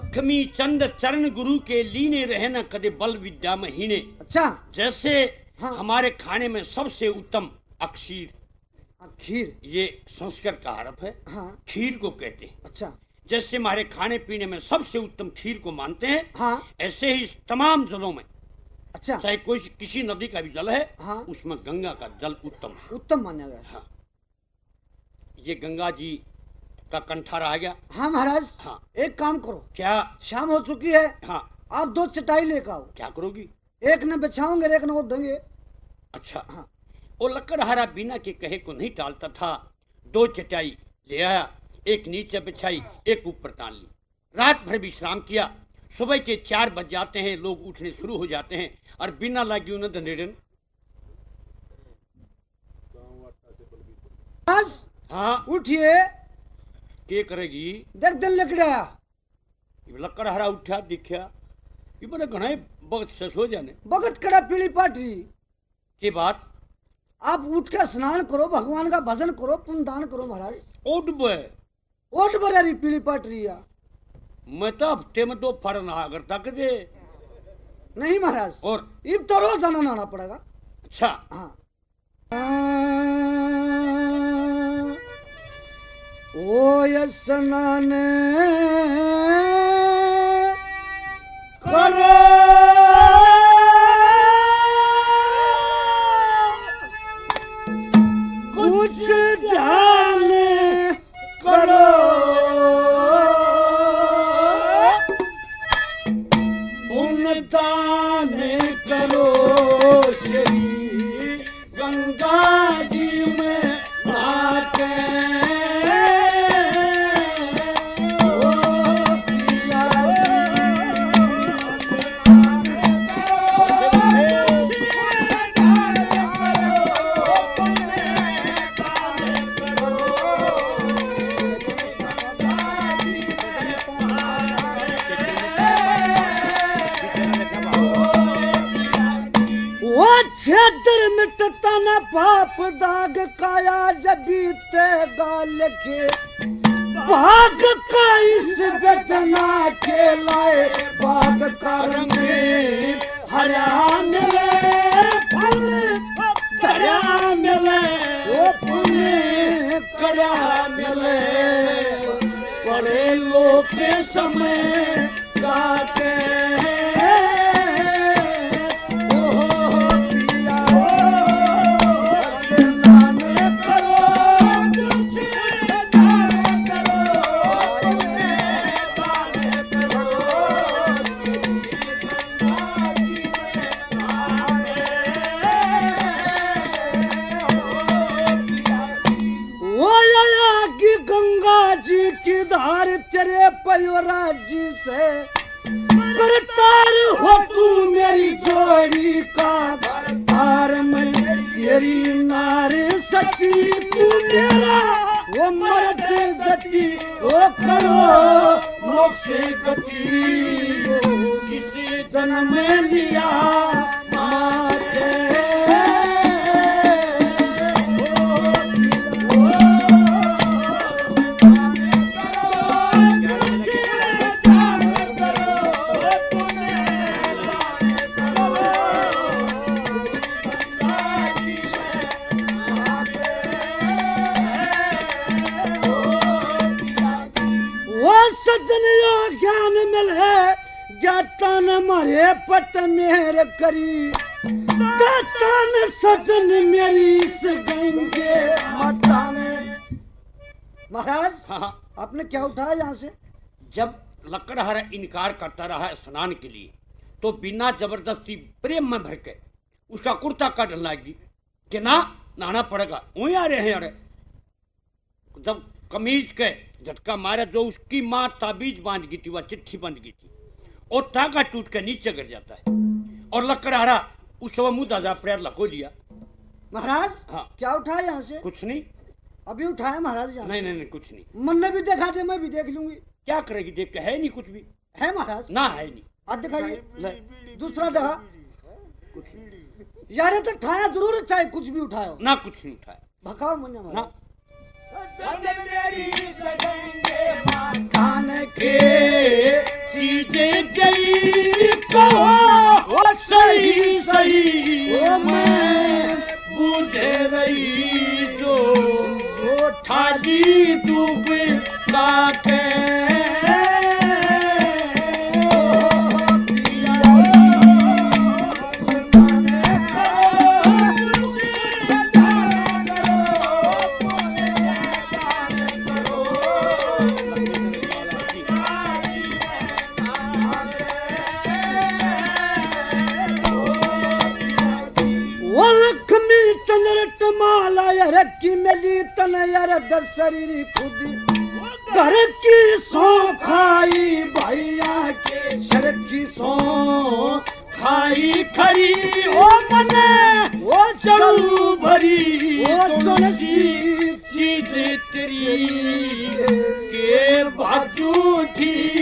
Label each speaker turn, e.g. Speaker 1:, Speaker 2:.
Speaker 1: लक्ष्मी चंद चरण गुरु के लीने रहे न कदे बल विद्या में हीने।
Speaker 2: अच्छा,
Speaker 1: जैसे
Speaker 2: हाँ।
Speaker 1: हमारे खाने में सबसे उत्तम अक्षीर,
Speaker 2: खीर,
Speaker 1: ये संस्कृत का हरफ है।
Speaker 2: हाँ।
Speaker 1: खीर को कहते हैं।
Speaker 2: अच्छा,
Speaker 1: जैसे हमारे खाने पीने में सबसे उत्तम खीर को मानते हैं,
Speaker 2: हाँ।
Speaker 1: ऐसे ही तमाम जलों में,
Speaker 2: अच्छा,
Speaker 1: चाहे कोई किसी नदी का भी जल है,
Speaker 2: हाँ।
Speaker 1: उसमें गंगा का जल उत्तम है।
Speaker 2: उत्तम माना गया।
Speaker 1: हाँ। ये गंगा जी का कंठा रह गया।
Speaker 2: हाँ महाराज।
Speaker 1: हाँ।
Speaker 2: एक काम करो,
Speaker 1: क्या?
Speaker 2: शाम हो चुकी है।
Speaker 1: हाँ।
Speaker 2: आप 2 चटाई लेकर आओ।
Speaker 1: क्या करोगी?
Speaker 2: एक न बिछाओगे, एक न उठेंगे।
Speaker 1: अच्छा।
Speaker 2: हाँ।
Speaker 1: वो लकड़हारा बिना के कहे को नहीं टालता था। 2 चटाई ले आया, एक नीचे बिछाई, एक ऊपर तान ली। रात भर विश्राम किया। सुबह के 4 बज जाते हैं, लोग उठने शुरू हो जाते हैं और बिना लागी उन्हें धनेड़न। हाँ।
Speaker 2: उठिए।
Speaker 1: के करेगी?
Speaker 2: देख दिन लकड़ाया।
Speaker 1: लकड़हारा उठा दिखा, ये बड़े घने वक्त से सो जाने।
Speaker 2: भगत कड़ा पीली पाटरी
Speaker 1: के बाद
Speaker 2: आप उठ के स्नान करो, भगवान का भजन करो, पुण्य दान करो महाराज।
Speaker 1: ओट बे
Speaker 2: ओट बरारी पीली पाटरी या
Speaker 1: मैं तो हफ्ते में 2 फर नहा करता दे।
Speaker 2: नहीं महाराज,
Speaker 1: और
Speaker 2: इब तो रोज आना नहाना पड़ेगा।
Speaker 1: अच्छा।
Speaker 2: हाँ। ओ स्नान करो, कुछ ध्यान करो, पुण्य दान करो, श्री गंगा जी में नहाके छेदर मिटता न पाप दाग, काया जब बीते गाल के भाग का इस बेतना के लाए, बाग का रंग हरा मिले, फल दरिया मिले, वो पुण्य करा मिले, परे लोग के समय गाते तेरे पयोरा जी से करतार हो तू मेरी जोड़ी का भरतार में तेरी नार सती, तू मेरा वो मर्द गति, वो करो मोक्ष गति, किसी जन्म में लिया माते। ज्ञान मिले ज्ञाता न मारे पत मेहर करी, दाता न सजन मेरी इस गंगे माता में। महाराज।
Speaker 1: हाँ।
Speaker 2: आपने क्या उठाया यहाँ से?
Speaker 1: जब लकड़हारा इनकार करता रहा स्नान के लिए, तो बिना जबरदस्ती प्रेम में भर के उसका कुर्ता काट लगी कि ना नहाना पड़ेगा। वहीं आ रहे हैं। अरे जब कमीज के झटका मारा, जो उसकी माँ ताबीज बांध गई थी, वह चिट्ठी बंध गई थी, और धागा टूट के नीचे गिर जाता है। और लकड़हारा उस समय मुंह दादा पैर लको लिया।
Speaker 2: महाराज।
Speaker 1: हाँ।
Speaker 2: क्या उठाया यहाँ से?
Speaker 1: कुछ नहीं।
Speaker 2: अभी उठाया महाराज?
Speaker 1: नहीं नहीं नहीं, कुछ नहीं।
Speaker 2: मन ने भी देखा दे, मैं भी देख लूंगी।
Speaker 1: क्या करेगी देख के? है नहीं कुछ भी।
Speaker 2: है महाराज?
Speaker 1: ना है नहीं।
Speaker 2: आज दिखाइए। दूसरा देखा यार, ये तो उठाया जरूर, चाहे कुछ भी उठाया
Speaker 1: ना। कुछ नहीं उठाया।
Speaker 2: भकाओ मुन्ना महाराज।
Speaker 1: के थाली दूब काके
Speaker 2: रखी मिली तन यार दर शरीर खुद घर की सो खाई भैया के शर की सो
Speaker 1: खाई खरी ओ मने
Speaker 2: ओ
Speaker 1: चलू भरी
Speaker 2: ओ
Speaker 1: चौसी चीज तेरी के बाजू थी